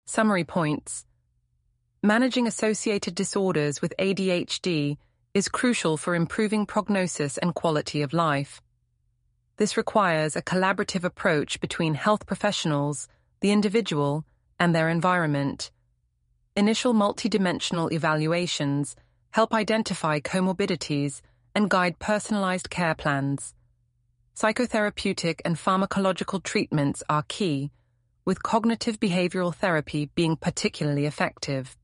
Summary points. Managing associated disorders with ADHD is crucial for improving prognosis and quality of life. This requires a collaborative approach between health professionals, the individual, and their environment. Initial multidimensional evaluations help identify comorbidities and guide personalized care plans. Psychotherapeutic and pharmacological treatments are key, with cognitive behavioral therapy being particularly effective.